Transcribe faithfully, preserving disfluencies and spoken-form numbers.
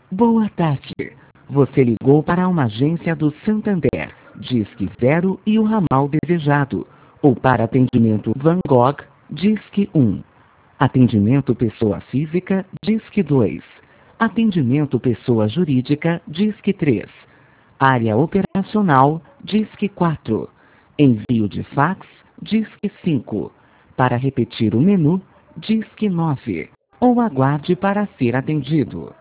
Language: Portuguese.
Boa tarde. Você ligou para uma agência do Santander. Disque zero e o ramal desejado. Ou para atendimento Van Gogh, Disque um. Atendimento pessoa física, Disque dois. Atendimento pessoa jurídica, Disque três. Área operacional, Disque quatro. Envio de fax, Disque cinco. Para repetir o menu, Disque nove. Ou aguarde para ser atendido.